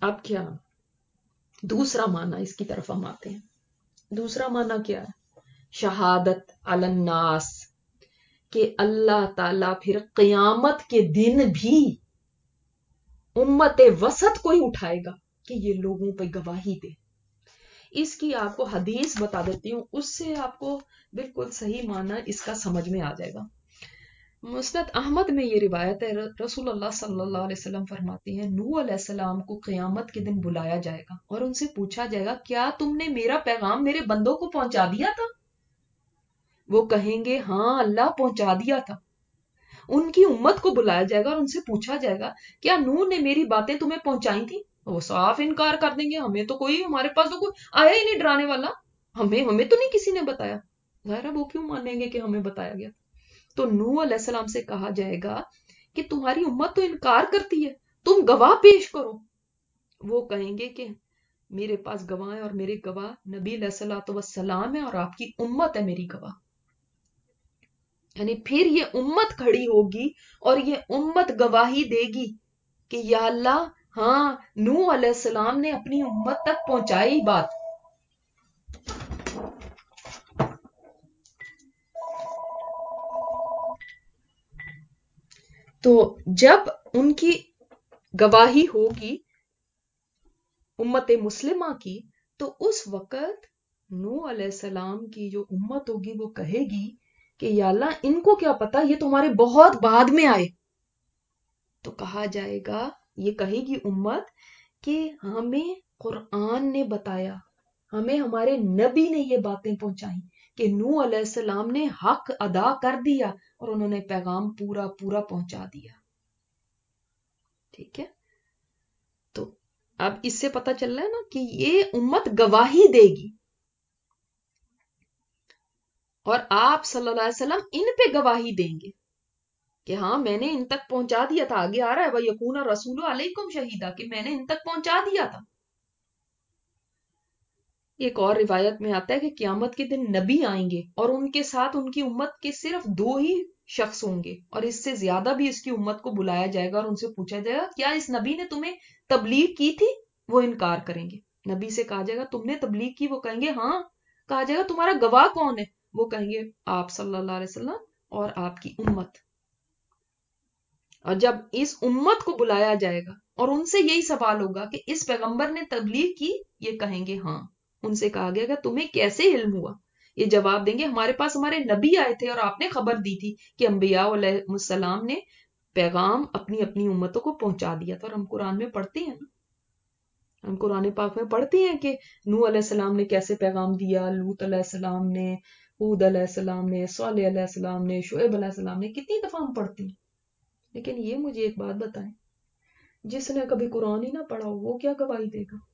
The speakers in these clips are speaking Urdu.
اب کیا دوسرا معنی اس کی طرف ہم آتے ہیں. دوسرا معنی کیا ہے؟ شہادت علی الناس، کہ اللہ تعالیٰ پھر قیامت کے دن بھی امت وسط کو ہی اٹھائے گا کہ یہ لوگوں پہ گواہی دے. اس کی آپ کو حدیث بتا دیتی ہوں، اس سے آپ کو بالکل صحیح معنی اس کا سمجھ میں آ جائے گا. مسند احمد میں یہ روایت ہے، رسول اللہ صلی اللہ علیہ وسلم فرماتے ہیں نوح علیہ السلام کو قیامت کے دن بلایا جائے گا اور ان سے پوچھا جائے گا کیا تم نے میرا پیغام میرے بندوں کو پہنچا دیا تھا؟ وہ کہیں گے ہاں اللہ پہنچا دیا تھا. ان کی امت کو بلایا جائے گا اور ان سے پوچھا جائے گا کیا نوح نے میری باتیں تمہیں پہنچائی تھی؟ وہ صاف انکار کر دیں گے، ہمیں تو کوئی، ہمارے پاس تو کوئی آیا ہی نہیں ڈرانے والا، ہمیں تو نہیں کسی نے بتایا. ظاہر وہ کیوں مانیں گے کہ ہمیں بتایا گیا؟ تو نوح علیہ السلام سے کہا جائے گا کہ تمہاری امت تو انکار کرتی ہے، تم گواہ پیش کرو. وہ کہیں گے کہ میرے پاس گواہ ہیں اور میرے گواہ نبی علیہ الصلوۃ والسلام ہے اور آپ کی امت ہے میری گواہ. یعنی پھر یہ امت کھڑی ہوگی اور یہ امت گواہی دے گی کہ یا اللہ ہاں نوح علیہ السلام نے اپنی امت تک پہنچائی بات. تو جب ان کی گواہی ہوگی امت مسلمہ کی، تو اس وقت نوح علیہ السلام کی جو امت ہوگی وہ کہے گی کہ یا اللہ ان کو کیا پتا، یہ تمہارے بہت بعد میں آئے. تو کہا جائے گا، یہ کہے گی امت کہ ہمیں قرآن نے بتایا، ہمیں ہمارے نبی نے یہ باتیں پہنچائیں کہ نوح علیہ السلام نے حق ادا کر دیا اور انہوں نے پیغام پورا پورا پہنچا دیا. ٹھیک ہے، تو اب اس سے پتہ چل رہا ہے نا کہ یہ امت گواہی دے گی اور آپ صلی اللہ علیہ وسلم ان پہ گواہی دیں گے کہ ہاں میں نے ان تک پہنچا دیا تھا. آگے آ رہا ہے وَيَكُونَ الرَّسُولُ عَلَيْكُمْ شَهِيدًا، کہ میں نے ان تک پہنچا دیا تھا. ایک اور روایت میں آتا ہے کہ قیامت کے دن نبی آئیں گے اور ان کے ساتھ ان کی امت کے صرف 2 ہی شخص ہوں گے، اور اس سے زیادہ بھی اس کی امت کو بلایا جائے گا اور ان سے پوچھا جائے گا کیا اس نبی نے تمہیں تبلیغ کی تھی؟ وہ انکار کریں گے. نبی سے کہا جائے گا تم نے تبلیغ کی؟ وہ کہیں گے ہاں. کہا جائے گا تمہارا گواہ کون ہے؟ وہ کہیں گے آپ صلی اللہ علیہ وسلم اور آپ کی امت. اور جب اس امت کو بلایا جائے گا اور ان سے یہی سوال ہوگا کہ اس پیغمبر نے تبلیغ کی، یہ کہیں گے ہاں. ان سے کہا گیا کہ تمہیں کیسے علم ہوا؟ یہ جواب دیں گے ہمارے پاس ہمارے نبی آئے تھے اور آپ نے خبر دی تھی کہ انبیاء علیہ السلام نے پیغام اپنی اپنی امتوں کو پہنچا دیا تھا. اور ہم قرآن میں پڑھتے ہیں نا، ہم قرآن پاک میں پڑھتے ہیں کہ نوح علیہ السلام نے کیسے پیغام دیا، لوط علیہ السلام نے، ہود علیہ السلام نے، صالح علیہ السلام نے، شعیب علیہ السلام نے، کتنی دفعہ ہم پڑھتے ہیں. لیکن یہ مجھے ایک بات بتائیں، جس نے کبھی قرآن ہی نہ پڑھا ہو وہ کیا گواہی دے گا؟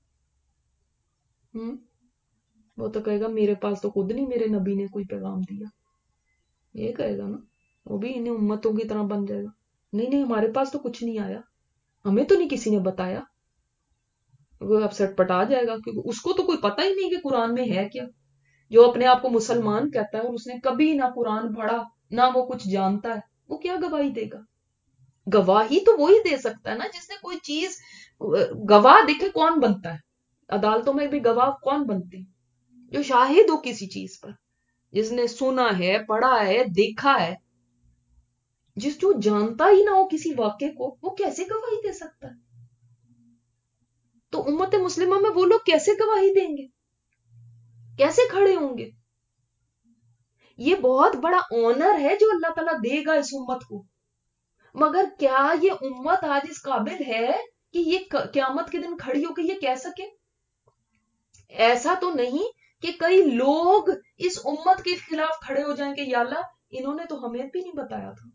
وہ تو کہے گا میرے پاس تو خود نہیں میرے نبی نے کوئی پیغام دیا. یہ کہے گا نا، وہ بھی انہیں امتوں کی طرح بن جائے گا. نہیں ہمارے پاس تو کچھ نہیں آیا، ہمیں تو نہیں کسی نے بتایا. وہ اب سٹ پٹا جائے گا کیونکہ اس کو تو کوئی پتہ ہی نہیں کہ قرآن میں ہے کیا. جو اپنے آپ کو مسلمان کہتا ہے اور اس نے کبھی نہ قرآن پڑھا نہ وہ کچھ جانتا ہے، وہ کیا گواہی دے گا؟ گواہی تو وہی دے سکتا ہے نا جس نے کوئی چیز، گواہ دیکھے کون بنتا ہے عدالتوں میں بھی، گواہ کون بنتے ہیں؟ جو شاہد ہو کسی چیز پر، جس نے سنا ہے، پڑھا ہے، دیکھا ہے. جس جو جانتا ہی نہ ہو کسی واقعے کو، وہ کیسے گواہی دے سکتا ہے؟ تو امت مسلمہ میں وہ لوگ کیسے گواہی دیں گے، کیسے کھڑے ہوں گے؟ یہ بہت بڑا آنر ہے جو اللہ تعالیٰ دے گا اس امت کو. مگر کیا یہ امت آج اس قابل ہے کہ یہ قیامت کے دن کھڑی ہو کے یہ کہہ سکے؟ ایسا تو نہیں کہ کئی لوگ اس امت کے خلاف کھڑے ہو جائیں کہ یا اللہ انہوں نے تو ہمیں بھی نہیں بتایا تھا.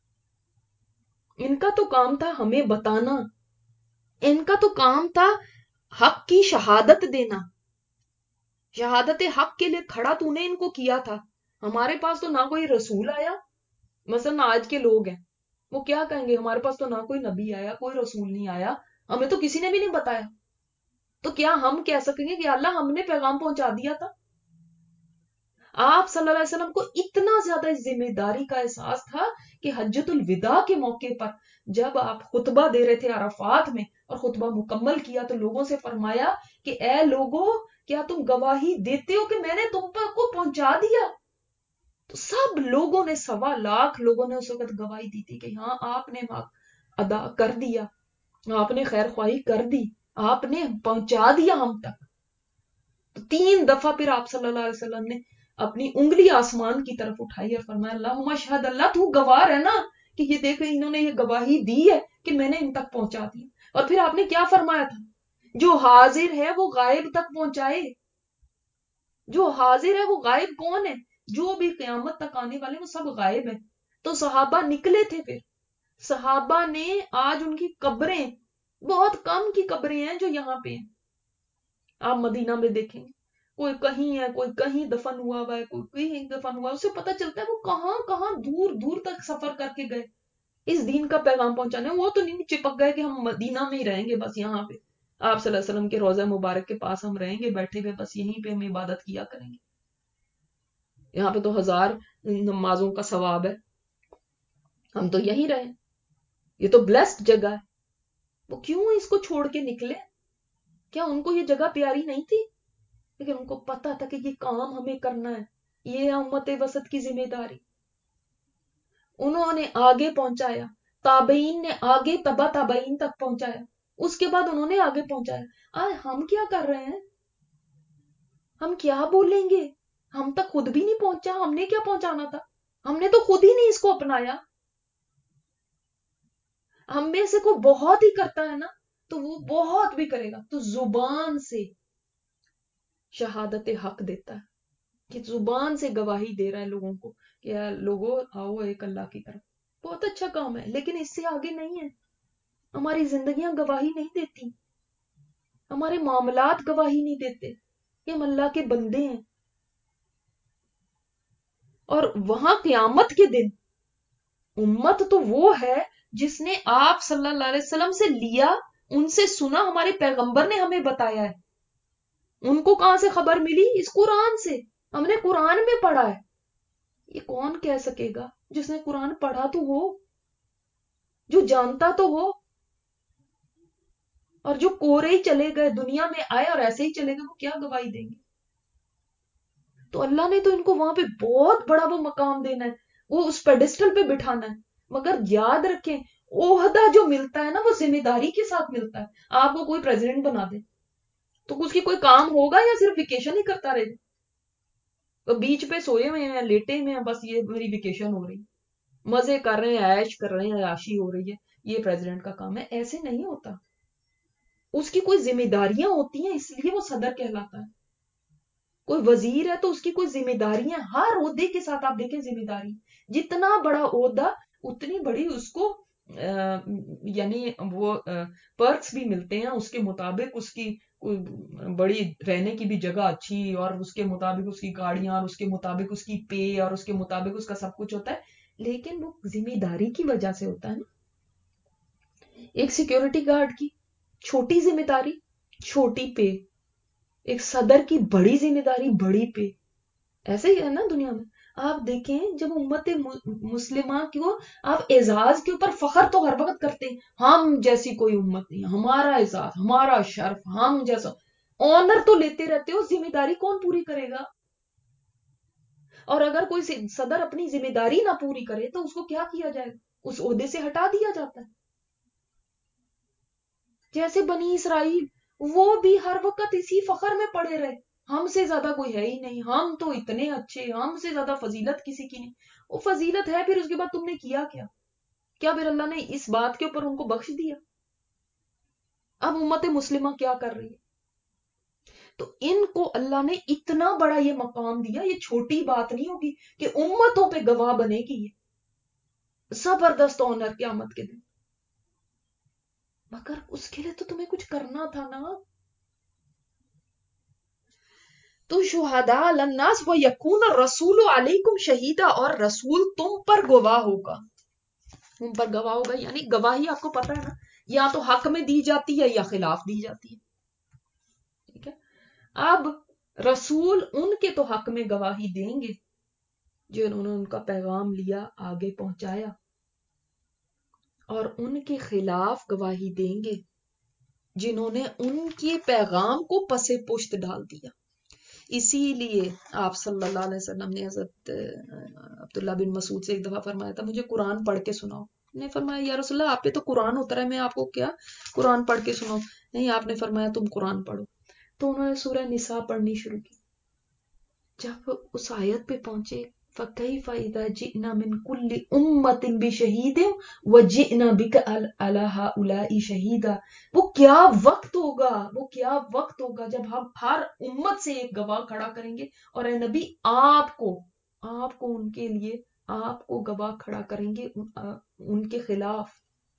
ان کا تو کام تھا ہمیں بتانا، ان کا تو کام تھا حق کی شہادت دینا، شہادت حق کے لیے کھڑا تو نے ان کو کیا تھا. ہمارے پاس تو نہ کوئی رسول آیا. مثلا آج کے لوگ ہیں، وہ کیا کہیں گے ہمارے پاس تو نہ کوئی نبی آیا، کوئی رسول نہیں آیا، ہمیں تو کسی نے بھی نہیں بتایا. تو کیا ہم کہہ سکیں گے کہ اللہ ہم نے پیغام پہنچا دیا تھا؟ آپ صلی اللہ علیہ وسلم کو اتنا زیادہ اس ذمہ داری کا احساس تھا کہ حجۃ الوداع کے موقع پر جب آپ خطبہ دے رہے تھے عرفات میں اور خطبہ مکمل کیا تو لوگوں سے فرمایا کہ اے لوگوں، کیا تم گواہی دیتے ہو کہ میں نے تم پر کو پہنچا دیا؟ تو سب لوگوں نے 1.25 لوگوں نے اس وقت گواہی دی تھی کہ ہاں آپ نے ادا کر دیا، آپ نے خیر خواہی کر دی، آپ نے پہنچا دیا ہم تک۔ تو 3 دفعہ پھر آپ صلی اللہ علیہ وسلم نے اپنی انگلی آسمان کی طرف اٹھائی اور فرمایا اللہم اشہد، اللہ تو گواہ ہے نا کہ یہ دیکھو انہوں نے یہ گواہی دی ہے کہ میں نے ان تک پہنچا دیا۔ اور پھر آپ نے کیا فرمایا تھا؟ جو حاضر ہے وہ غائب تک پہنچائے۔ جو حاضر ہے وہ غائب کون ہے؟ جو بھی قیامت تک آنے والے وہ سب غائب ہیں۔ تو صحابہ نکلے تھے، پھر صحابہ نے آج ان کی قبریں، بہت کم کی قبریں ہیں جو یہاں پہ ہیں، آپ مدینہ میں دیکھیں گے کوئی کہیں ہے، کوئی کہیں دفن ہوا ہے، کوئی کہیں دفن ہوا ہے، اسے پتہ چلتا ہے وہ کہاں کہاں دور دور تک سفر کر کے گئے اس دین کا پیغام پہنچانے۔ وہ تو نہیں چپک گئے کہ ہم مدینہ میں ہی رہیں گے بس، یہاں پہ آپ صلی اللہ علیہ وسلم کے روضہ مبارک کے پاس ہم رہیں گے بیٹھے ہوئے، بس یہیں پہ ہم عبادت کیا کریں گے، یہاں پہ تو 1000 نمازوں کا ثواب ہے، ہم تو یہی رہیں، یہ تو بلیسڈ جگہ ہے۔ وہ کیوں اس کو چھوڑ کے نکلے؟ کیا ان کو یہ جگہ پیاری نہیں تھی؟ لیکن ان کو پتا تھا کہ یہ کام ہمیں کرنا ہے، یہ ہے امت وسط کی ذمہ داری۔ انہوں نے آگے پہنچایا، تابعین نے آگے تبا تابعین تک پہنچایا، اس کے بعد انہوں نے آگے پہنچایا۔ آج ہم کیا کر رہے ہیں؟ ہم کیا بولیں گے؟ ہم تک خود بھی نہیں پہنچا، ہم نے کیا پہنچانا تھا؟ ہم نے تو خود ہی نہیں اس کو اپنایا۔ ہم میں سے کوئی بہت ہی کرتا ہے نا تو وہ بہت بھی کرے گا، تو زبان سے شہادت حق دیتا ہے کہ زبان سے گواہی دے رہا ہے لوگوں کو کہ لوگوں آؤ ایک اللہ کی طرف، بہت اچھا کام ہے، لیکن اس سے آگے نہیں ہے۔ ہماری زندگیاں گواہی نہیں دیتی، ہمارے معاملات گواہی نہیں دیتے کہ ہم اللہ کے بندے ہیں۔ اور وہاں قیامت کے دن امت تو وہ ہے جس نے آپ صلی اللہ علیہ وسلم سے لیا، ان سے سنا، ہمارے پیغمبر نے ہمیں بتایا ہے۔ ان کو کہاں سے خبر ملی؟ اس قرآن سے، ہم نے قرآن میں پڑھا ہے۔ یہ کون کہہ سکے گا جس نے قرآن پڑھا تو ہو، جو جانتا تو ہو، اور جو کورے ہی چلے گئے، دنیا میں آئے اور ایسے ہی چلے گئے، وہ کیا گواہی دیں گے؟ تو اللہ نے تو ان کو وہاں پہ بہت بڑا وہ مقام دینا ہے، وہ اس پیڈسٹل پہ بٹھانا ہے۔ مگر یاد رکھیں، عہدہ جو ملتا ہے نا وہ ذمہ داری کے ساتھ ملتا ہے۔ آپ کو کوئی پریزیڈنٹ بنا دے تو اس کی کوئی کام ہوگا یا صرف ویکیشن ہی کرتا رہے گا؟ بیچ پہ سوئے ہوئے ہیں، لیٹے ہوئے ہیں، بس یہ میری ویکیشن ہو رہی، مزے کر رہے ہیں، عیش کر رہے ہیں، عیاشی ہو رہی ہے، یہ پریزیڈنٹ کا کام ہے؟ ایسے نہیں ہوتا، اس کی کوئی ذمہ داریاں ہوتی ہیں، اس لیے وہ صدر کہلاتا ہے۔ کوئی وزیر ہے تو اس کی کوئی ذمہ داریاں، ہر عہدے کے ساتھ آپ دیکھیں ذمہ داری، جتنا بڑا عہدہ اتنی بڑی اس کو یعنی وہ پرکس بھی ملتے ہیں اس کے مطابق، اس کی کوئی بڑی رہنے کی بھی جگہ اچھی، اور اس کے مطابق اس کی گاڑیاں، اور اس کے مطابق اس کی پے، اور اس کے مطابق اس کا سب کچھ ہوتا ہے، لیکن وہ ذمہ داری کی وجہ سے ہوتا ہے نا۔ ایک سیکیورٹی گارڈ کی چھوٹی ذمہ داری، چھوٹی پے، ایک صدر کی بڑی ذمہ داری، بڑی پے۔ ایسے ہی ہے نا دنیا میں۔ آپ دیکھیں جب امت مسلمہ کو آپ اعزاز کے اوپر فخر تو ہر وقت کرتے ہیں، ہم جیسی کوئی امت نہیں، ہمارا اعزاز، ہمارا شرف، ہم جیسا آنر تو لیتے رہتے ہو، ذمہ داری کون پوری کرے گا؟ اور اگر کوئی صدر اپنی ذمہ داری نہ پوری کرے تو اس کو کیا کیا جائے گا؟ اس عہدے سے ہٹا دیا جاتا ہے۔ جیسے بنی اسرائیل، وہ بھی ہر وقت اسی فخر میں پڑے رہے، ہم سے زیادہ کوئی ہے ہی نہیں، ہم تو اتنے اچھے، ہم سے زیادہ فضیلت کسی کی نہیں۔ وہ فضیلت ہے، پھر اس کے بعد تم نے کیا کیا؟ کیا پھر اللہ نے اس بات کے اوپر ان کو بخش دیا؟ اب امت مسلمہ کیا کر رہی ہے؟ تو ان کو اللہ نے اتنا بڑا یہ مقام دیا، یہ چھوٹی بات نہیں ہوگی کہ امتوں پہ گواہ بنے گی، یہ زبردست آنر قیامت کے دن۔ مگر اس کے لیے تو تمہیں کچھ کرنا تھا نا۔ تو شہداء علی الناس و یکون الرسول علیکم شہیدا، اور رسول تم پر گواہ ہوگا، تم پر گواہ ہوگا، یعنی گواہی آپ کو پتا ہے نا، یا تو حق میں دی جاتی ہے یا خلاف دی جاتی ہے، ٹھیک ہے؟ اب رسول ان کے تو حق میں گواہی دیں گے جنہوں نے ان کا پیغام لیا، آگے پہنچایا، اور ان کے خلاف گواہی دیں گے جنہوں نے ان کے پیغام کو پس پشت ڈال دیا۔ اسی لیے آپ صلی اللہ علیہ وسلم نے حضرت عبداللہ بن مسعود سے ایک دفعہ فرمایا تھا مجھے قرآن پڑھ کے سناؤ۔ نے فرمایا یا رسول اللہ آپ پہ تو قرآن اترا ہے، میں آپ کو کیا قرآن پڑھ کے سناؤں؟ نہیں، آپ نے فرمایا تم قرآن پڑھو۔ تو انہوں نے سورہ نساء پڑھنی شروع کی۔ جب اس آیت پہ پہنچے فَكَيْفَ إِذَا جِئْنَا مِن كُلِّ أُمَّةٍ بِشَهِيدٍ وَجِئْنَا بِكَ عَلَى هَؤُلَاءِ شَهِيدًا، وہ کیا وقت ہوگا، وہ کیا وقت ہوگا جب ہم ہر امت سے ایک گواہ کھڑا کریں گے، اور اے نبی آپ کو ان کے لیے آپ کو گواہ کھڑا کریں گے ان کے خلاف۔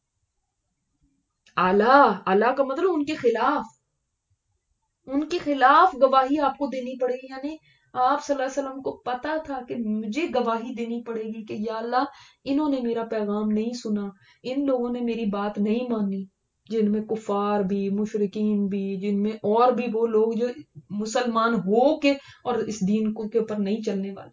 اعلیٰ کا مطلب ان کے خلاف گواہی آپ کو دینی پڑے گی، یعنی آپ صلی اللہ علیہ وسلم کو پتا تھا کہ مجھے گواہی دینی پڑے گی کہ یا اللہ انہوں نے میرا پیغام نہیں سنا، ان لوگوں نے میری بات نہیں مانی، جن میں کفار بھی، مشرکین بھی، جن میں اور بھی وہ لوگ جو مسلمان ہو کے اور اس دین کو کے اوپر نہیں چلنے والے۔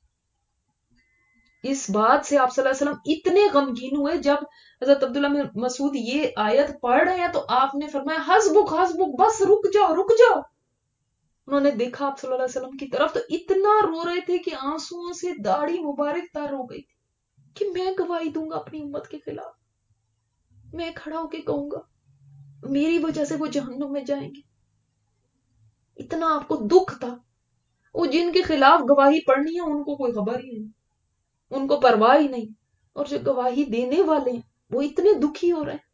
اس بات سے آپ صلی اللہ علیہ وسلم اتنے غمگین ہوئے جب حضرت عبداللہ بن مسعود یہ آیت پڑھ رہے ہیں تو آپ نے فرمایا حسبک حسبک، بس رک جاؤ۔ انہوں نے دیکھا آپ صلی اللہ علیہ وسلم کی طرف تو اتنا رو رہے تھے کہ آنسوؤں سے داڑھی مبارک تر ہو گئی تھی کہ میں گواہی دوں گا اپنی امت کے خلاف، میں کھڑا ہو کے کہوں گا میری وجہ سے وہ جہنم میں جائیں گے۔ اتنا آپ کو دکھ تھا۔ وہ جن کے خلاف گواہی پڑھنی ہے ان کو کوئی خبر ہی نہیں، ان کو پرواہ ہی نہیں، اور جو گواہی دینے والے ہیں وہ اتنے دکھی ہو رہے ہیں۔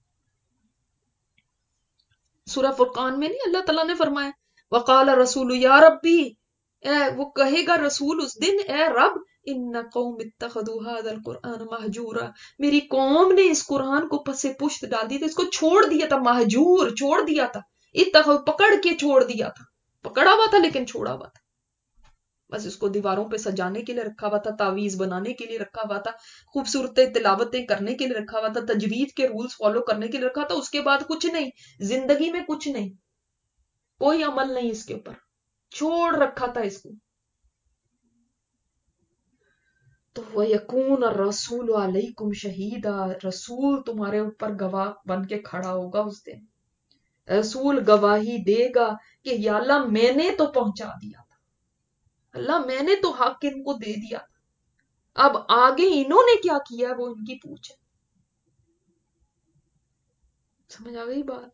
سورہ فرقان میں نہیں اللہ تعالیٰ نے فرمایا وقال رسول یا ربی، وہ کہے گا رسول اس دن اے رب ان قوم اتخذوا هذا القرآن مہجورا، میری قوم نے اس قرآن کو پس پشت ڈال دی تھا، اس کو چھوڑ دیا تھا، مہجور چھوڑ دیا تھا، پکڑ کے چھوڑ دیا تھا، پکڑا ہوا تھا لیکن چھوڑا ہوا تھا، بس اس کو دیواروں پہ سجانے کے لیے رکھا ہوا تھا، تعویذ بنانے کے لیے رکھا ہوا تھا، خوبصورت تلاوتیں کرنے کے لیے رکھا ہوا تھا، تجوید کے رولز فالو کرنے کے لیے رکھا تھا، اس کے بعد کچھ نہیں، زندگی میں کچھ نہیں، کوئی عمل نہیں اس کے اوپر، چھوڑ رکھا تھا اس کو۔ تو وَيَكُونَ الرَّسُولُ عَلَيْكُمْ شَهِيدًا، رسول تمہارے اوپر گواہ بن کے کھڑا ہوگا اس دن، رسول گواہی دے گا کہ یا اللہ میں نے تو پہنچا دیا تھا، اللہ میں نے تو حق ان کو دے دیا تھا، اب آگے انہوں نے کیا کیا وہ ان کی پوچھ ہے۔ سمجھ آ گئی بات؟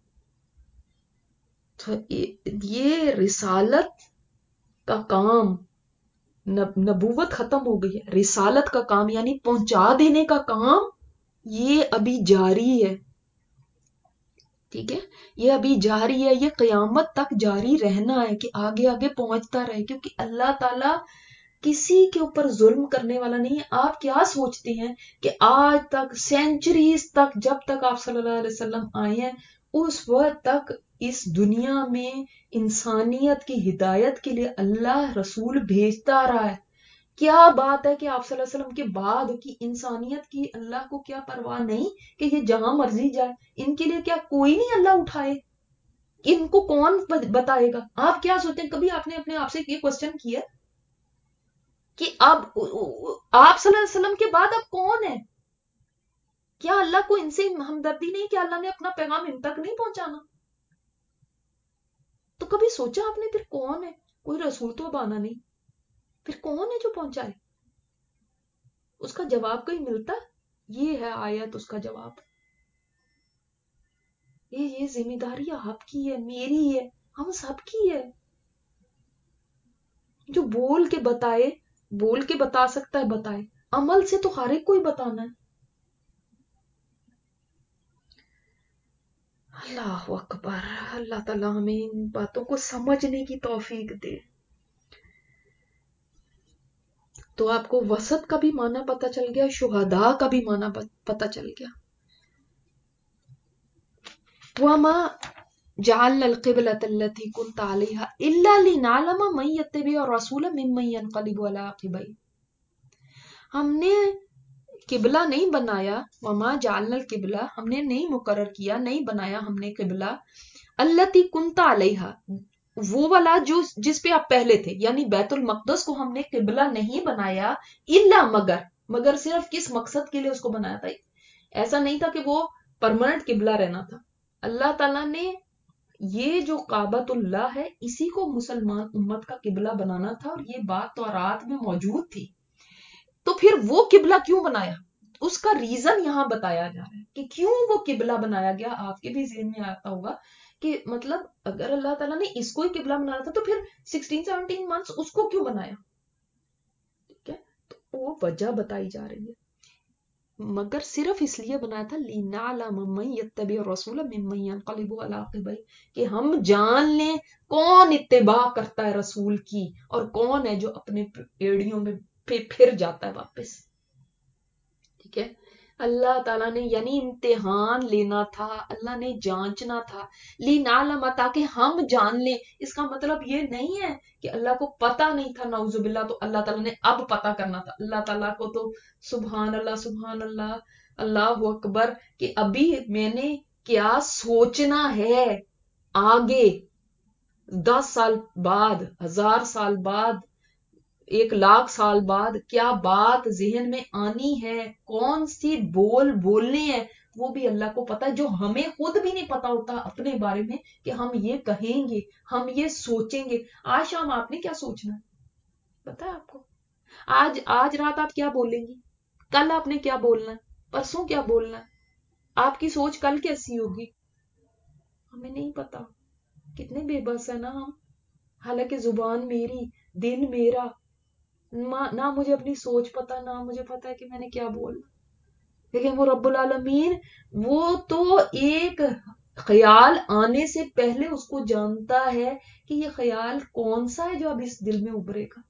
تو یہ رسالت کا کام، نبوت ختم ہو گئی ہے، رسالت کا کام یعنی پہنچا دینے کا کام یہ ابھی جاری ہے، ٹھیک ہے، یہ ابھی جاری ہے، یہ قیامت تک جاری رہنا ہے کہ آگے آگے پہنچتا رہے، کیونکہ اللہ تعالیٰ کسی کے اوپر ظلم کرنے والا نہیں ہے۔ آپ کیا سوچتے ہیں کہ آج تک سینچریز تک جب تک آپ صلی اللہ علیہ وسلم آئے ہیں اس وقت تک اس دنیا میں انسانیت کی ہدایت کے لیے اللہ رسول بھیجتا آ رہا ہے۔ کیا بات ہے کہ آپ صلی اللہ علیہ وسلم کے بعد کی انسانیت کی اللہ کو کیا پرواہ نہیں کہ یہ جہاں مرضی جائے، ان کے لیے کیا کوئی نہیں اللہ اٹھائے، ان کو کون بتائے گا؟ آپ کیا سوچتے ہیں، کبھی آپ نے اپنے آپ سے یہ کوسچن کیا کہ اب آپ صلی اللہ علیہ وسلم کے بعد اب کون ہے؟ کیا اللہ کو ان سے ہمدردی نہیں کہ اللہ نے اپنا پیغام ان تک نہیں پہنچانا؟ تو کبھی سوچا آپ نے پھر کون ہے؟ کوئی رسول تو اب آنا نہیں، پھر کون ہے جو پہنچائے؟ اس کا جواب کہیں ملتا؟ یہ ہے آیت اس کا جواب۔ یہ ذمہ داری آپ کی ہے، میری ہے، ہم سب کی ہے۔ جو بول کے بتائے، بول کے بتا سکتا ہے بتائے، عمل سے تو ہر ایک کو ہی بتانا ہے۔ اللہ اکبر، اللہ تعالیٰ ہمیں ان باتوں کو سمجھنے کی توفیق دے۔ تو آپ کو وسط کا بھی معنی پتہ چل گیا، شہداء کا بھی معنی پتہ چل گیا۔ وَمَا جَعَلْنَا الْقِبْلَةَ الَّتِي كُنْتَ عَلَيْهَا إِلَّا لِنَعْلَمَ مَن يَتَّبِعُ الرَّسُولَ مِمَّن يَنقَلِبُ عَلَىٰ عَقِبَيْهِ، ہم نے قبلہ نہیں بنایا، وما جعلنا القبلہ، ہم نے نہیں مقرر کیا، نہیں بنایا ہم نے قبلہ، التی کنت علیہا، وہ والا جو جس پہ آپ پہلے تھے، یعنی بیت المقدس کو ہم نے قبلہ نہیں بنایا الا مگر صرف کس مقصد کے لیے اس کو بنایا تھا؟ ایسا نہیں تھا کہ وہ پرماننٹ قبلہ رہنا تھا. اللہ تعالیٰ نے یہ جو کعبۃ اللہ ہے اسی کو مسلمان امت کا قبلہ بنانا تھا، اور یہ بات تورات میں موجود تھی. تو پھر وہ قبلہ کیوں بنایا؟ اس کا ریزن یہاں بتایا جا رہا ہے کہ کیوں وہ قبلہ بنایا گیا. آپ کے بھی ذہن میں آتا ہوگا کہ مطلب اگر اللہ تعالیٰ نے اس کو ہی قبلہ بنانا تھا تو پھر 16-17 منتھس اس کو کیوں بنایا؟ ٹھیک ہے، تو وہ وجہ بتائی جا رہی ہے. مگر صرف اس لیے بنایا تھا لِنَعْلَمَ مَن يَتَّبِعُ الرَّسُولَ مِمَّن يَنقَلِبُ عَلَىٰ عَقِبَيْهِ، کہ ہم جان لیں کون اتباع کرتا ہے رسول کی اور کون ہے جو اپنے ایڑیوں میں پھر جاتا ہے واپس. ٹھیک ہے، اللہ تعالیٰ نے یعنی امتحان لینا تھا، اللہ نے جانچنا تھا. لِنَعْلَمَ تاکہ ہم جان لیں. اس کا مطلب یہ نہیں ہے کہ اللہ کو پتہ نہیں تھا نعوذ باللہ تو اللہ تعالیٰ نے اب پتہ کرنا تھا. اللہ تعالیٰ کو تو سبحان اللہ اللہ اکبر کہ ابھی میں نے کیا سوچنا ہے آگے، 10 سال بعد، 1000 سال بعد، 1,00,000 سال بعد کیا بات ذہن میں آنی ہے، کون سی بولنے ہیں، وہ بھی اللہ کو پتا ہے، جو ہمیں خود بھی نہیں پتا ہوتا اپنے بارے میں کہ ہم یہ کہیں گے، ہم یہ سوچیں گے. آج شام آپ نے کیا سوچنا ہے پتا ہے آپ کو؟ آج رات آپ کیا بولیں گی، کل آپ نے کیا بولنا ہے، پرسوں کیا بولنا ہے، آپ کی سوچ کل کیسی ہوگی، ہمیں نہیں پتا. کتنے بے بس ہے نا ہم. حالانکہ زبان میری، دل میرا، نہ مجھے اپنی سوچ پتا، نہ مجھے پتا ہے کہ میں نے کیا بولنا. لیکن وہ رب العالمین وہ تو ایک خیال آنے سے پہلے اس کو جانتا ہے کہ یہ خیال کون سا ہے جو اب اس دل میں ابھرے گا.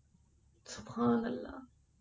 سبحان اللہ،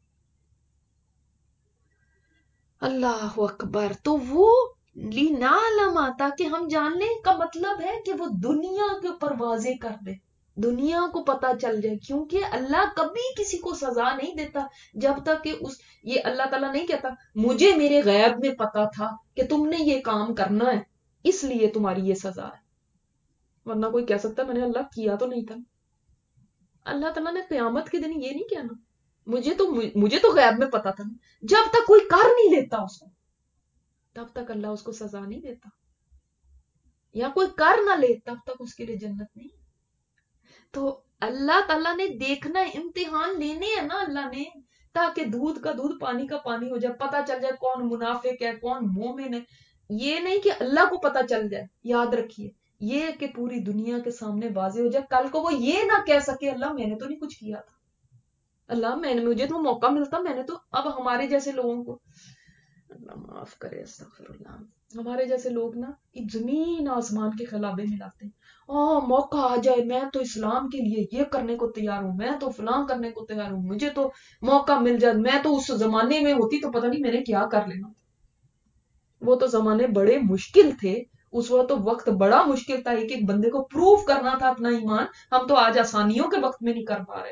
اللہ اکبر. تو وہ لِنَعْلَمَ تاکہ ہم جان لیں کا مطلب ہے کہ وہ دنیا کے اوپر واضح کر دے، دنیا کو پتا چل جائے. کیونکہ اللہ کبھی کسی کو سزا نہیں دیتا جب تک کہ یہ اللہ تعالیٰ نہیں کہتا مجھے میرے غیب میں پتا تھا کہ تم نے یہ کام کرنا ہے اس لیے تمہاری یہ سزا ہے. ورنہ کوئی کہہ سکتا میں نے اللہ کیا تو نہیں تھا. اللہ تعالیٰ نے قیامت کے دن یہ نہیں کہنا مجھے تو غیب میں پتا تھا نا. جب تک کوئی کر نہیں لیتا اس کو تب تک اللہ اس کو سزا نہیں دیتا، یا کوئی کر نہ لے تب تک اس کے لیے جنت نہیں. تو اللہ تعالیٰ نے دیکھنا ہے، امتحان لینے ہیں نا اللہ نے، تاکہ دودھ کا دودھ پانی کا پانی ہو جائے، پتا چل جائے کون منافق ہے کون مومن ہے. یہ نہیں کہ اللہ کو پتا چل جائے، یاد رکھیے یہ کہ پوری دنیا کے سامنے واضح ہو جائے، کل کو وہ یہ نہ کہہ سکے اللہ میں نے تو نہیں کچھ کیا تھا، اللہ مجھے تو موقع ملتا میں نے تو. اب ہمارے جیسے لوگوں کو اللہ معاف کرے، استغفر اللہ، ہمارے جیسے لوگ نا زمین آسمان کے خلابے ملاتے ہیں. موقع آ جائے میں تو اسلام کے لیے یہ کرنے کو تیار ہوں، میں تو فلاں کرنے کو تیار ہوں، مجھے تو موقع مل جائے، میں تو اس زمانے میں ہوتی تو پتہ نہیں میں نے کیا کر لینا. وہ تو زمانے بڑے مشکل تھے، اس وقت تو وقت بڑا مشکل تھا، ایک ایک بندے کو پروف کرنا تھا اپنا ایمان. ہم تو آج آسانیوں کے وقت میں نہیں کر پا رہے.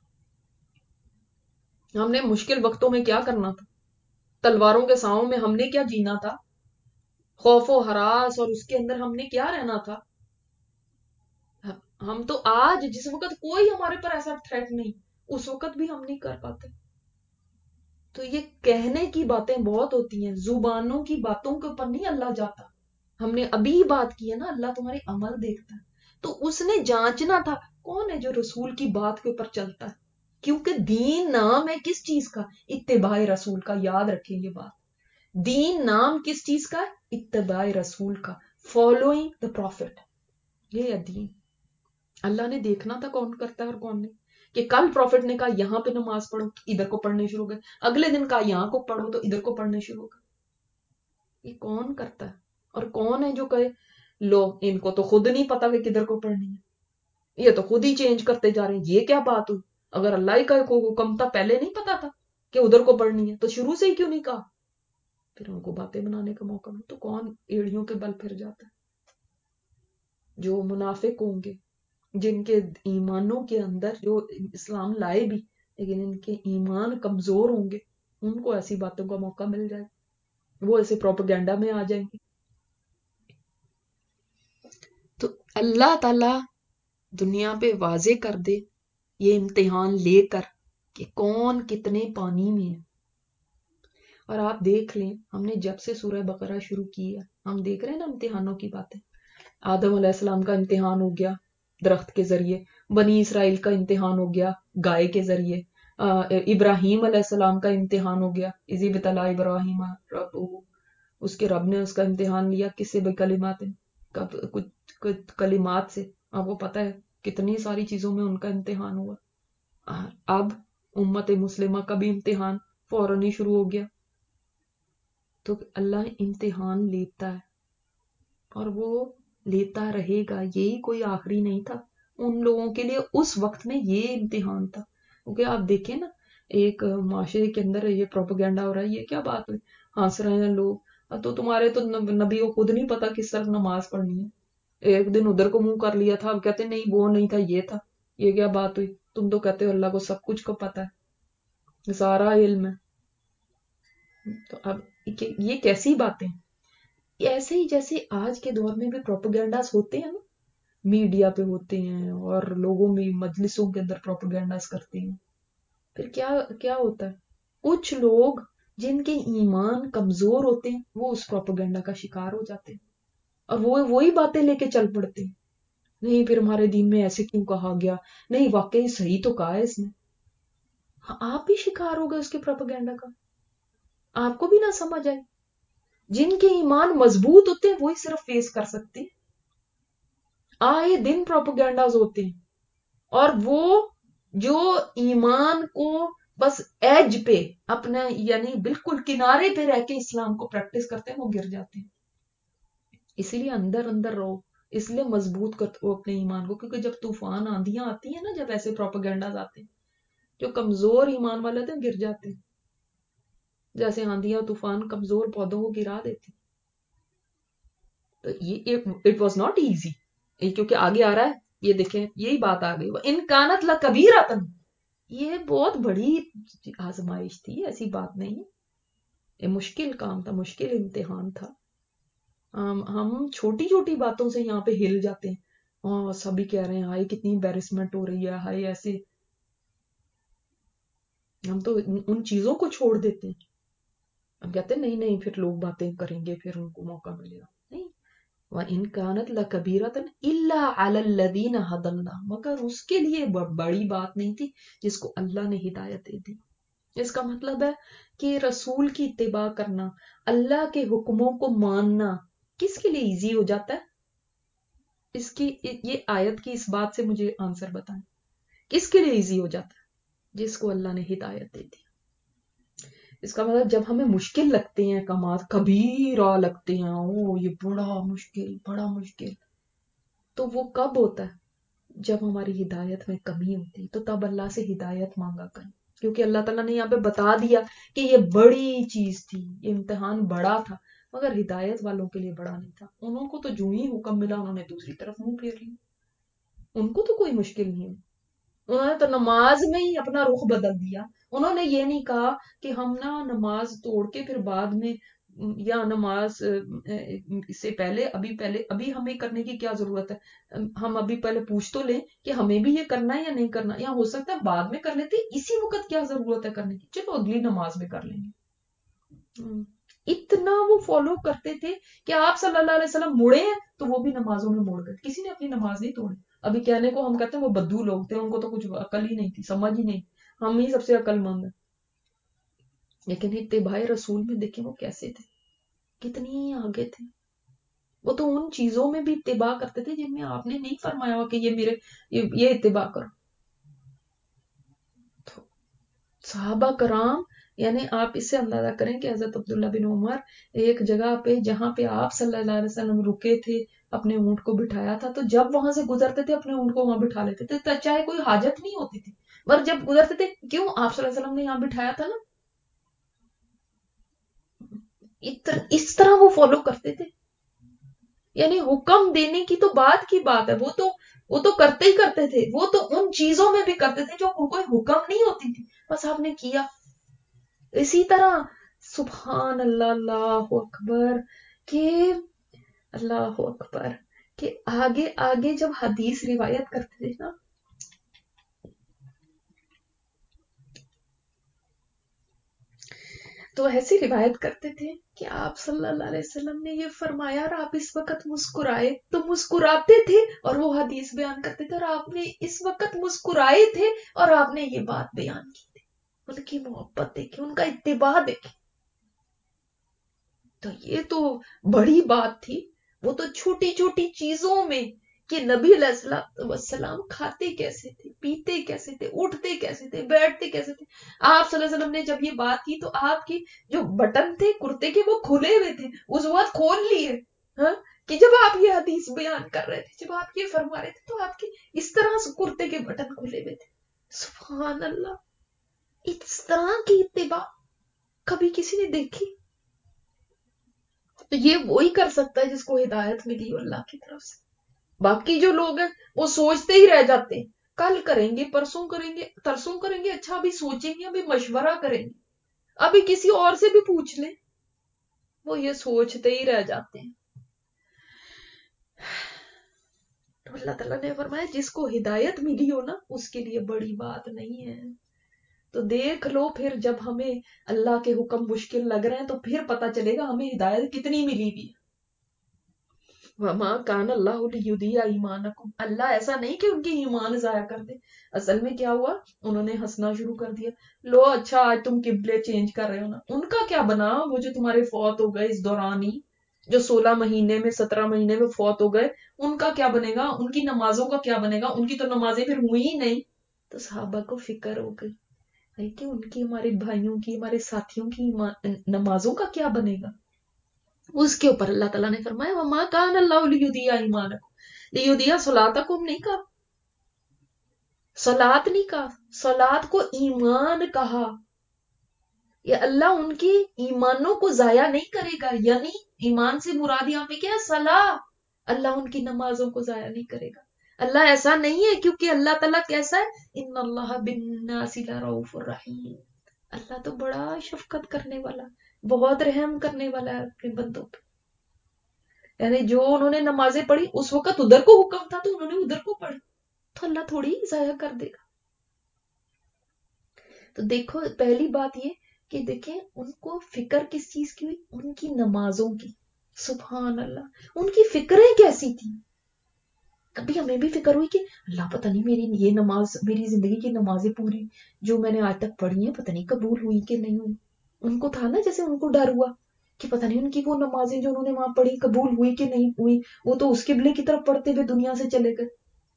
ہم نے مشکل وقتوں میں کیا کرنا تھا، تلواروں کے ساؤں میں ہم نے کیا جینا تھا، خوف و ہراس اور اس کے اندر ہم نے کیا رہنا تھا. ہم تو آج جس وقت کوئی ہمارے پر ایسا تھریٹ نہیں، اس وقت بھی ہم نہیں کر پاتے. تو یہ کہنے کی باتیں بہت ہوتی ہیں، زبانوں کی باتوں کے اوپر نہیں اللہ جاتا. ہم نے ابھی بات کی ہے نا اللہ تمہارے عمل دیکھتا ہے. تو اس نے جانچنا تھا کون ہے جو رسول کی بات کے اوپر چلتا ہے، کیونکہ دین نام ہے کس چیز کا؟ اتباع رسول کا. یاد رکھیں یہ بات، دین نام کس چیز کا ہے؟ اتباع رسول کا، فالوئنگ دا پروفٹ. یہ ہے دین. اللہ نے دیکھنا تھا کون کرتا ہے اور کون نہیں. کہ کل پروفٹ نے کہا یہاں پہ نماز پڑھو تو ادھر کو پڑھنے شروع ہو گئے، اگلے دن کہا یہاں کو پڑھو تو ادھر کو پڑھنے شروع ہو گئے. یہ کون کرتا ہے اور کون ہے جو کہے لو ان کو تو خود نہیں پتا کہ کدھر کو پڑھنی ہے، یہ تو خود ہی چینج کرتے جا رہے ہیں. یہ کیا بات ہوئی؟ اگر اللہ ہی کا حکم تھا پہلے نہیں پتا تھا کہ ادھر کو پڑھنی ہے تو شروع سے ہی کیوں نہیں کہا؟ پھر ان کو باتیں بنانے کا موقع ملا تو کون ایڑیوں کے بل پھر جاتا ہے؟ جو منافق ہوں گے، جن کے ایمانوں کے اندر جو اسلام لائے بھی لیکن ان کے ایمان کمزور ہوں گے، ان کو ایسی باتوں کا موقع مل جائے، وہ ایسے پروپیگنڈا میں آ جائیں گے. تو اللہ تعالی دنیا پہ واضح کر دے یہ امتحان لے کر کہ کون کتنے پانی میں ہے. اور آپ دیکھ لیں ہم نے جب سے سورہ بقرہ شروع کی ہے ہم دیکھ رہے ہیں نا امتحانوں کی باتیں. آدم علیہ السلام کا امتحان ہو گیا درخت کے ذریعے، بنی اسرائیل کا امتحان ہو گیا گائے کے ذریعے، ابراہیم علیہ السلام کا امتحان ہو گیا اذ ابتلی ابراہیم ربہ، اس کے رب نے اس کا امتحان لیا کس سے؟ بکلمات، کچھ کلمات سے. آپ کو پتہ ہے کتنی ساری چیزوں میں ان کا امتحان ہوا. اب امت مسلمہ کا بھی امتحان فوراً ہی شروع ہو گیا. تو اللہ امتحان لیتا ہے اور وہ لیتا رہے گا، یہی کوئی آخری نہیں تھا. ان لوگوں کے لیے اس وقت میں یہ امتحان تھا. کیونکہ آپ دیکھیں نا ایک معاشرے کے اندر یہ پروپیگنڈا ہو رہا ہے، یہ کیا بات ہوئی، ہنس رہے ہیں لوگ. تو تمہارے تو نبی کو خود نہیں پتا کس طرف نماز پڑھنی ہے، ایک دن ادھر کو منہ کر لیا تھا، اب کہتے نہیں وہ نہیں تھا یہ تھا. یہ کیا بات ہوئی؟ تم تو کہتے ہو اللہ کو سب کچھ کو پتا ہے، سارا علم ہے. تو اب یہ کیسی باتیں؟ ایسے ہی جیسے آج کے دور میں بھی پروپیگنڈاز ہوتے ہیں نا، میڈیا پہ ہوتے ہیں اور لوگوں میں مجلسوں کے اندر پروپیگنڈاز کرتے ہیں. پھر کیا ہوتا ہے؟ کچھ لوگ جن کے ایمان کمزور ہوتے ہیں وہ اس پروپیگنڈا کا شکار ہو جاتے ہیں اور وہ وہی باتیں لے کے چل پڑتے ہیں. نہیں پھر ہمارے دین میں ایسے کیوں کہا گیا، نہیں واقعی صحیح تو کہا ہے اس نے. آپ بھی شکار ہو گئے اس کے پروپیگنڈا کا، آپ کو بھی نہ سمجھ آئے. جن کے ایمان مضبوط ہوتے ہیں وہی صرف فیس کر سکتے ہیں. آئے دن پروپیگنڈاز ہوتے ہیں اور وہ جو ایمان کو بس ایج پہ اپنا یعنی بالکل کنارے پہ رہ کے اسلام کو پریکٹس کرتے ہیں وہ گر جاتے ہیں. اسی لیے اندر اندر رہو، اس لیے مضبوط کرو اپنے ایمان کو، کیونکہ جب طوفان آندیاں آتی ہیں نا، جب ایسے پروپیگنڈاز آتے ہیں جو کمزور ایمان والے تھے گر جاتے ہیں. جیسے آندیاں طوفان کمزور پودوں کو گرا دیتے. تو یہ اٹ واز ناٹ ایزی، کیونکہ آگے آ رہا ہے یہ دیکھیں یہی بات آ گئی، ان کانت لکبیرۃ، یہ بہت بڑی آزمائش تھی، ایسی بات نہیں ہے. یہ مشکل کام تھا، مشکل امتحان تھا. ہم چھوٹی چھوٹی باتوں سے یہاں پہ ہل جاتے ہیں، سبھی کہہ رہے ہیں ہائی کتنی امبیرسمنٹ ہو رہی ہے، ہائی ایسے، ہم تو ان چیزوں کو چھوڑ دیتے ہیں. ہم کہتے ہیں نہیں پھر لوگ باتیں کریں گے پھر ان کو موقع ملے گا. نہیں، وَإِن كَانَتْ لَكَبِيرَةً إِلَّا عَلَى الَّذِينَ هَدَى اللَّهُ، مگر اس کے لیے بڑی بات نہیں تھی جس کو اللہ نے ہدایت دے دی. اس کا مطلب ہے کہ رسول کی اتباع کرنا، اللہ کے حکموں کو ماننا کس کے لیے ایزی ہو جاتا ہے؟ اس کی یہ آیت کی اس بات سے مجھے آنسر بتائیں، کس کے لیے ایزی ہو جاتا ہے؟ جس کو اللہ نے ہدایت دے دی. اس کا مطلب جب ہمیں مشکل لگتے ہیں کمات کبیرہ لگتے ہیں، یہ بڑا مشکل، تو وہ کب ہوتا ہے؟ جب ہماری ہدایت میں کمی ہوتی ہے، تو تب اللہ سے ہدایت مانگا کریں. کیونکہ اللہ تعالیٰ نے یہاں پہ بتا دیا کہ یہ بڑی چیز تھی، یہ امتحان بڑا تھا، مگر ہدایت والوں کے لیے بڑا نہیں تھا. انہوں کو تو جو ہی حکم ملا انہوں نے دوسری طرف منہ پھیر لیا، ان کو تو کوئی مشکل نہیں ہے. انہوں نے تو نماز میں ہی اپنا رخ بدل دیا. انہوں نے یہ نہیں کہا کہ ہم نا نماز توڑ کے پھر بعد میں، یا نماز سے پہلے ابھی ہمیں کرنے کی کیا ضرورت ہے، ہم ابھی پہلے پوچھ تو لیں کہ ہمیں بھی یہ کرنا ہے یا نہیں کرنا، یا ہو سکتا ہے بعد میں کر لیتے، اسی وقت کیا ضرورت ہے کرنے کی، چلو اگلی نماز میں کر لیں گے. اتنا وہ فالو کرتے تھے کہ آپ صلی اللہ علیہ وسلم مڑے ہیں تو وہ بھی نمازوں میں مڑ گئے، کسی نے اپنی نماز نہیں توڑی. ابھی کہنے کو ہم کہتے ہیں وہ بدو لوگ تھے، ان کو تو کچھ عقل ہی نہیں تھی، سمجھ ہی نہیں، ہم ہی سب سے عقل مند ہیں. لیکن اتباع رسول میں دیکھیں وہ کیسے تھے، کتنی آگے تھے. وہ تو ان چیزوں میں بھی اتباع کرتے تھے جن میں آپ نے نہیں فرمایا ہوا کہ یہ اتباع کرو. تو صحابہ کرام، یعنی آپ اس سے اندازہ کریں کہ حضرت عبداللہ بن عمر ایک جگہ پہ جہاں پہ آپ صلی اللہ علیہ وسلم رکے تھے، اپنے اونٹ کو بٹھایا تھا، تو جب وہاں سے گزرتے تھے اپنے اونٹ کو وہاں بٹھا لیتے تھے، چاہے کوئی حاجت نہیں ہوتی تھی، پر جب گزرتے تھے کیوں؟ آپ صلی اللہ علیہ وسلم نے یہاں بٹھایا تھا نا. اس طرح وہ فالو کرتے تھے. یعنی حکم دینے کی تو بات کی بات ہے، وہ تو کرتے ہی کرتے تھے، وہ تو ان چیزوں میں بھی کرتے تھے جو کوئی حکم نہیں ہوتی تھی، بس آپ نے کیا. اسی طرح سبحان اللہ، اللہ اکبر، کہ اللہ اکبر، کہ آگے آگے جب حدیث روایت کرتے تھے نا، تو ایسی روایت کرتے تھے کہ آپ صلی اللہ علیہ وسلم نے یہ فرمایا اور آپ اس وقت مسکرائے، تو مسکراتے تھے اور وہ حدیث بیان کرتے تھے، اور آپ نے اس وقت مسکرائے تھے اور آپ نے یہ بات بیان کی تھی. ان کی محبت دیکھیں، ان کا اتباع دیکھیں. تو یہ تو بڑی بات تھی. وہ تو چھوٹی چھوٹی چیزوں میں کہ نبی علیہ السلام کھاتے کیسے تھے، پیتے کیسے تھے، اٹھتے کیسے تھے، بیٹھتے کیسے تھے. آپ صلی اللہ علیہ وسلم نے جب یہ بات کی تو آپ کی جو بٹن تھے کرتے کے وہ کھلے ہوئے تھے، اس وقت کھول لیے. ہاں، کہ جب آپ یہ حدیث بیان کر رہے تھے، جب آپ یہ فرما رہے تھے، تو آپ کے اس طرح سے کرتے کے بٹن کھلے ہوئے تھے. سبحان اللہ. اس طرح کی اتباع کبھی کسی نے دیکھی؟ تو یہ وہی کر سکتا ہے جس کو ہدایت ملی ہو اللہ کی طرف سے. باقی جو لوگ ہیں وہ سوچتے ہی رہ جاتے ہیں، کل کریں گے، پرسوں کریں گے، ترسوں کریں گے، اچھا ابھی سوچیں گے، ابھی مشورہ کریں گے، ابھی کسی اور سے بھی پوچھ لیں. وہ یہ سوچتے ہی رہ جاتے ہیں. تو اللہ تعالیٰ نے فرمایا جس کو ہدایت ملی ہو نا، اس کے لیے بڑی بات نہیں ہے. تو دیکھ لو پھر جب ہمیں اللہ کے حکم مشکل لگ رہے ہیں تو پھر پتا چلے گا ہمیں ہدایت کتنی ملی ہوئی. وما کان اللہ لیضیع ایمانکم، اللہ ایسا نہیں کہ ان کی ایمان ضائع کر دے. اصل میں کیا ہوا، انہوں نے ہنسنا شروع کر دیا. لو اچھا آج تم قبلے چینج کر رہے ہو نا، ان کا کیا بنا وہ جو تمہارے فوت ہو گئے اس دوران ہی، جو 16 مہینے میں 17 مہینے میں فوت ہو گئے، ان کا کیا بنے گا، ان کی نمازوں کا کیا بنے گا، ان کی تو نمازیں پھر ہوئی ہی نہیں. تو صحابہ کو فکر ہو گئی کہ ان کی، ہمارے بھائیوں کی، ہمارے ساتھیوں کی نمازوں کا کیا بنے گا. اس کے اوپر اللہ تعالیٰ نے فرمایا وما کان اللہ لیضیع ایمانکم، لیضیع صلاتکم نہیں کہا، صلات نہیں کہا، صلات کو ایمان کہا. یہ اللہ ان کی ایمانوں کو ضائع نہیں کرے گا. یعنی ایمان سے مراد یہاں پہ کیا ہے، صلاح. اللہ ان کی نمازوں کو ضائع نہیں کرے گا. اللہ ایسا نہیں ہے، کیونکہ اللہ تعالیٰ کیسا ہے، ان اللہ بالناس لرؤوف الرحیم. اللہ تو بڑا شفقت کرنے والا، بہت رحم کرنے والا ہے اپنے بندوں پہ. یعنی جو انہوں نے نمازیں پڑھی اس وقت ادھر کو حکم تھا تو انہوں نے ادھر کو پڑھی، تو اللہ تھوڑی ضائع کر دے گا. تو دیکھو پہلی بات یہ کہ دیکھیں ان کو فکر کس چیز کی ہوئی، ان کی نمازوں کی. سبحان اللہ، ان کی فکریں کیسی تھی. کبھی ہمیں بھی فکر ہوئی کہ اللہ پتہ نہیں میری یہ نماز، میری زندگی کی نمازیں پوری جو میں نے آج تک پڑھی ہیں پتہ نہیں قبول ہوئی کہ نہیں ہوئی. ان کو تھا نا، جیسے ان کو ڈر ہوا کہ پتہ نہیں ان کی وہ نمازیں جو انہوں نے وہاں پڑھی قبول ہوئی کہ نہیں ہوئی، وہ تو اس قبلے کی طرف پڑھتے ہوئے دنیا سے چلے گئے.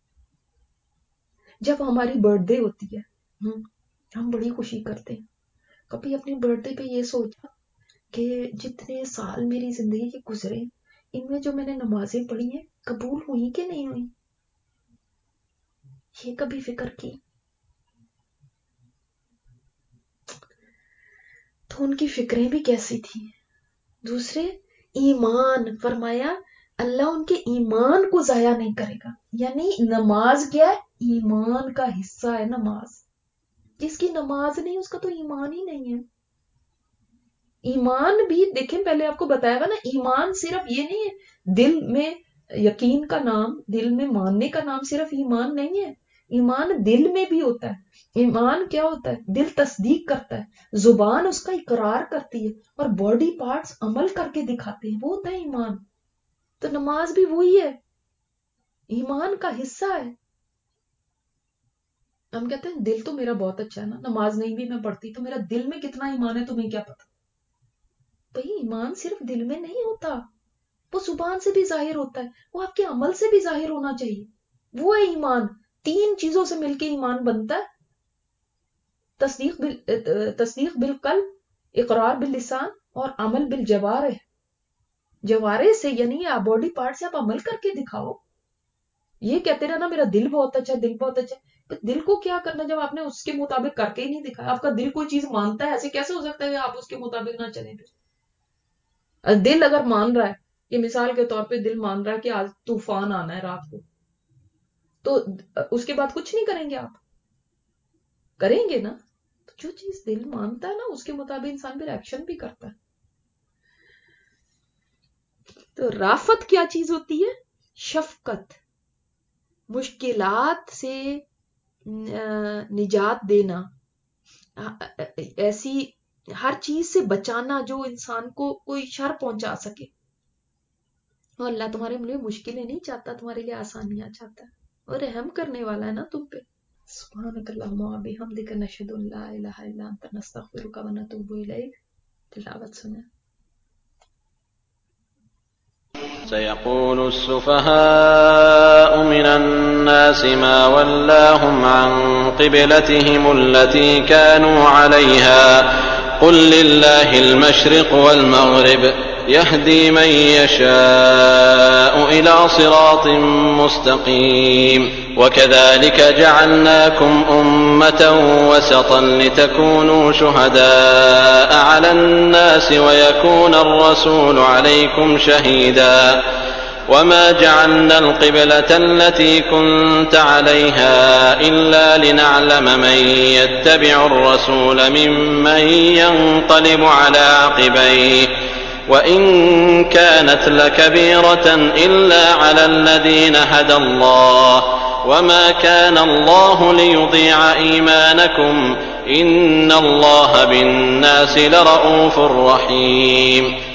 جب ہماری برتھ ڈے ہوتی ہے، ہم بڑی خوشی کرتے ہیں. کبھی اپنی برتھ ڈے پہ یہ سوچا کہ جتنے سال میری زندگی کے گزرے ان میں جو میں نے نمازیں پڑھی ہیں قبول ہوئی کہ نہیں ہوئی، یہ کبھی فکر کی؟ تو ان کی فکریں بھی کیسی تھیں. دوسرے ایمان، فرمایا اللہ ان کے ایمان کو ضائع نہیں کرے گا. یعنی نماز کیا ہے، ایمان کا حصہ ہے نماز. جس کی نماز نہیں اس کا تو ایمان ہی نہیں ہے. ایمان بھی دیکھیں پہلے آپ کو بتایا گا نا، ایمان صرف یہ نہیں ہے دل میں یقین کا نام، دل میں ماننے کا نام صرف ایمان نہیں ہے. ایمان دل میں بھی ہوتا ہے. ایمان کیا ہوتا ہے، دل تصدیق کرتا ہے، زبان اس کا اقرار کرتی ہے، اور باڈی پارٹس عمل کر کے دکھاتے ہیں، وہ ہوتا ہے ایمان. تو نماز بھی وہی ہے، ایمان کا حصہ ہے. ہم کہتے ہیں دل تو میرا بہت اچھا ہے نا، نماز نہیں بھی میں پڑھتی، تو میرا دل میں کتنا ایمان ہے تمہیں کیا پتا. بھئی ایمان صرف دل میں نہیں ہوتا، وہ زبان سے بھی ظاہر ہوتا ہے، وہ آپ کے عمل سے بھی ظاہر ہونا چاہیے. وہ ہے ایمان. 3 چیزوں سے مل کے ایمان بنتا ہے، تصدیق بالقلب، اقرار باللسان، اور عمل بالجوارح. جوارح سے یعنی آپ باڈی پارٹ سے آپ عمل کر کے دکھاؤ. یہ کہتے رہنا میرا دل بہت اچھا ہے، دل بہت اچھا ہے. دل کو کیا کرنا جب آپ نے اس کے مطابق کر کے ہی نہیں دکھایا. آپ کا دل کوئی چیز مانتا ہے، ایسے کیسے ہو سکتا ہے کہ آپ اس کے مطابق نہ چلیں. دل اگر مان رہا ہے، یہ مثال کے طور پہ دل مان رہا ہے کہ آج طوفان آنا ہے رات کو، تو اس کے بعد کچھ نہیں کریں گے، آپ کریں گے نا. جو چیز دل مانتا ہے نا اس کے مطابق انسان پھر ایکشن بھی کرتا ہے. تو رافت کیا چیز ہوتی ہے، शफकत, मुश्किलात से निजात देना, ऐसी हर चीज से बचाना जो इंसान को कोई शर पहुंचा सके। और अल्लाह तुम्हारे लिए मुश्किलें नहीं चाहता, तुम्हारे लिए आसानियां चाहता है, और रहम करने वाला है ना तुम पे। सुब्हानकल्लाहुम्मा व बिहम्दिका नशहदु अन ला इलाहा इल्ला अंता नस्तगफिरुका व नतूबु इलैक। तिलावत सुने। سيقول السفهاء من الناس ما ولاهم عن قبلتهم التي كانوا عليها قل لله المشرق والمغرب يهدي من يشاء إلى صراط مستقيم وكذلك جعلناكم أمة وسطا لتكونوا شهداء على الناس ويكون الرسول عليكم شهيدا وما جعلنا القبلة التي كنت عليها إلا لنعلم من يتبع الرسول ممن ينقلب على عقبيه وإن كانت لكبيرة إلا على الذين هدى الله وما كان الله ليضيع إيمانكم إن الله بالناس لرءوف رحيم